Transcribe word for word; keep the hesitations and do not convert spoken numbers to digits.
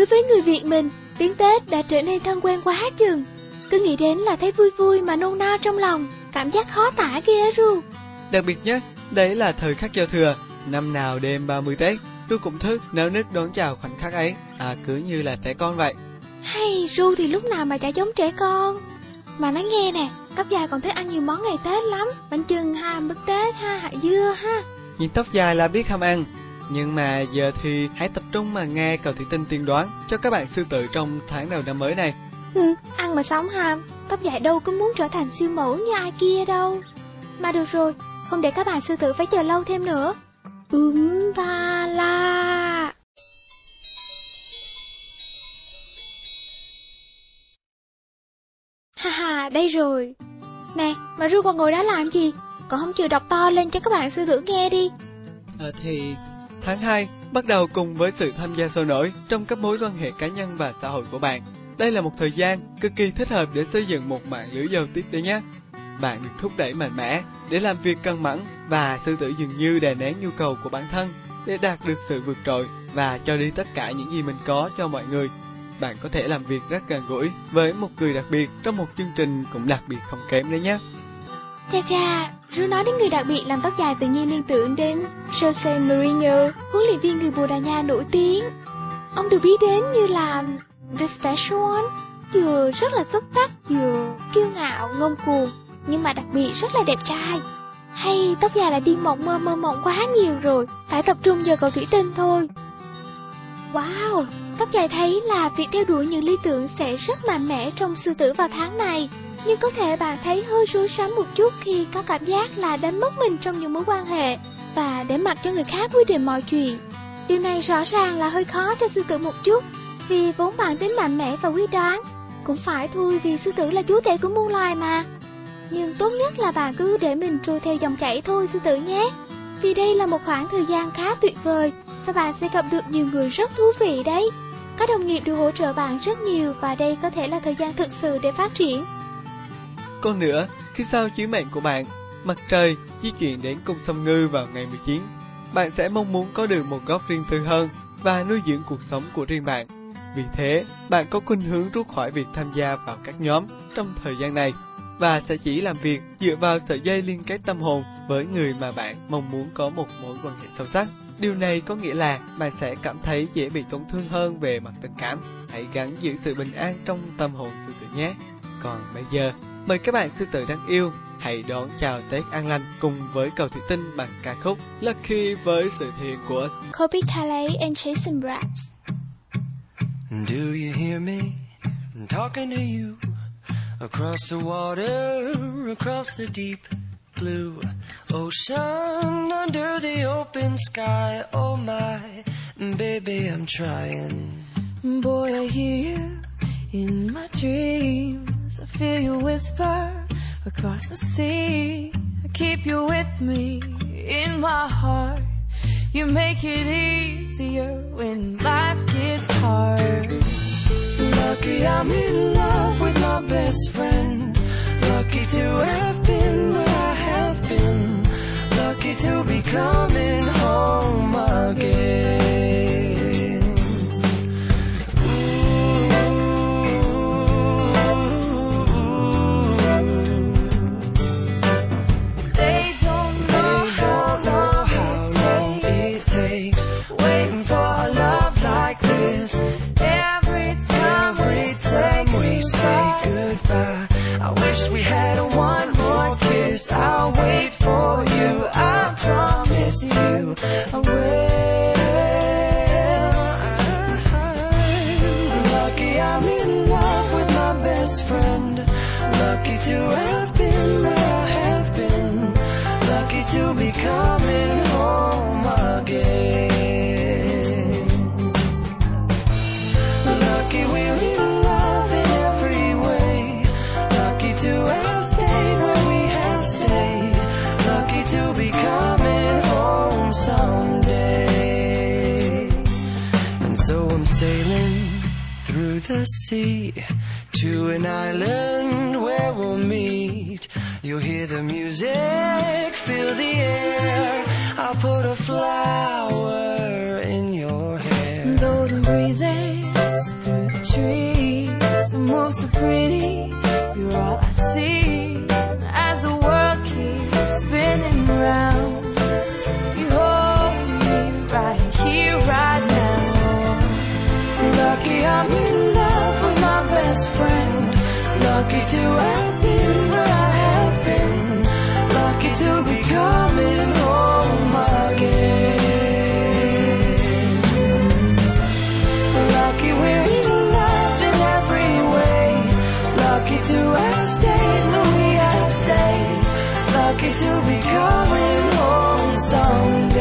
với người Việt mình, tiếng Tết đã trở nên thân quen quá chừng. Cứ nghĩ đến là thấy vui vui mà nôn nao trong lòng, cảm giác khó tả ghê ru. Đặc biệt nhất, đấy là thời khắc giao thừa, năm nào đêm ba mươi Tết, Ru cũng thức náo nức đón chào khoảnh khắc ấy, à cứ như là trẻ con vậy. Hay, Ru thì lúc nào mà chả giống trẻ con. Mà nói nghe nè, Tóc Dài còn thích ăn nhiều món ngày Tết lắm, bánh chưng ha, mứt Tết ha, hạt dưa ha. Nhìn Tóc Dài là biết ham ăn, nhưng mà giờ thì hãy tập trung mà nghe Cầu Thủy Tinh tiên đoán cho các bạn sư tử trong tháng đầu năm mới này. Ừ, ăn mà sống ham, Tóc Dài đâu có muốn trở thành siêu mẫu như ai kia đâu. Mà được rồi, không để các bạn sư tử phải chờ lâu thêm nữa. Ừm ta la. Ha ha, đây rồi. Nè, mà Ru còn ngồi đó làm gì? Còn không chịu đọc to lên cho các bạn sư tử nghe đi. À, thì tháng hai bắt đầu cùng với sự tham gia sôi nổi trong các mối quan hệ cá nhân và xã hội của bạn. Đây là một thời gian cực kỳ thích hợp để xây dựng một mạng lưới giao tiếp đấy nhé. Bạn được thúc đẩy mạnh mẽ để làm việc cân bằng và sư tử dường như đè nén nhu cầu của bản thân để đạt được sự vượt trội và cho đi tất cả những gì mình có cho mọi người. Bạn có thể làm việc rất gần gũi với một người đặc biệt trong một chương trình cũng đặc biệt không kém đấy nhé. Cha cha, Ru nói đến người đặc biệt làm Tóc Dài tự nhiên liên tưởng đến Jose Mourinho, huấn luyện viên người Bồ Đào Nha nổi tiếng. Ông được biết đến như là The Special One, vừa rất là xuất sắc, vừa kiêu ngạo, ngông cuồng, nhưng mà đặc biệt rất là đẹp trai. Hay Tóc Dài là đi mộng mơ mơ mộng quá nhiều rồi, phải tập trung vào Cầu Thủy Tinh thôi. Wow, Tóc Dài thấy là việc theo đuổi những lý tưởng sẽ rất mạnh mẽ trong sư tử vào tháng này. Nhưng có thể bạn thấy hơi rối rắm một chút khi có cảm giác là đánh mất mình trong những mối quan hệ và để mặc cho người khác quyết định mọi chuyện. Điều này rõ ràng là hơi khó cho sư tử một chút, vì vốn bản tính mạnh mẽ và quyết đoán. Cũng phải thôi, vì sư tử là chúa tể của muôn loài mà. Nhưng tốt nhất là bạn cứ để mình trôi theo dòng chảy thôi sư tử nhé. Vì đây là một khoảng thời gian khá tuyệt vời và bạn sẽ gặp được nhiều người rất thú vị đấy. Các đồng nghiệp được hỗ trợ bạn rất nhiều và đây có thể là thời gian thực sự để phát triển. Còn nữa, khi sao chiếu mệnh của bạn, mặt trời di chuyển đến cung Song Ngư vào ngày mười chín, bạn sẽ mong muốn có được một góc riêng tư hơn và nuôi dưỡng cuộc sống của riêng bạn. Vì thế, bạn có khuynh hướng rút khỏi việc tham gia vào các nhóm trong thời gian này và sẽ chỉ làm việc dựa vào sợi dây liên kết tâm hồn với người mà bạn mong muốn có một mối quan hệ sâu sắc. Điều này có nghĩa là bạn sẽ cảm thấy dễ bị tổn thương hơn về mặt tình cảm. Hãy gắng giữ sự bình an trong tâm hồn sư tử nhé. Còn bây giờ, mời các bạn sư tử đáng yêu hãy đón chào Tết an lành cùng với Cầu Thủy Tinh bằng ca khúc Lucky với sự hiện của Kobe Calais and Jason Mraz. Do you hear me talking to you across the water, across the deep blue ocean, under the open sky? Oh my baby, I'm trying. Boy, I hear you in my dreams. I feel you whisper across the sea. I keep you with me in my heart. You make it easier when life gets hard. Lucky I'm in love with my best friend. Lucky to have been where I have been. Lucky to be coming home again. Waiting for a love like this. Every time, every time we say goodbye, I wish we had one more kiss. I'll wait for you, I promise you I will. I'm lucky I'm in love with my best friend. Lucky to have been where I have been. Lucky to be coming home again. Lucky we're in love in every way. Lucky to have stayed where we have stayed. Lucky to be coming home someday. And so I'm sailing through the sea to an island where we'll meet. You'll hear the music, feel the air. I'll put a flower in your hair. Though the breezes trees move so pretty. You're all I see as the world keeps spinning round. You hold me right here, right now. Lucky I'm in love with my best friend. Lucky to have been where I have been. Lucky to be coming home again. Lucky we're in love in every way. Lucky to have stayed when we have stayed. Lucky to be coming home someday.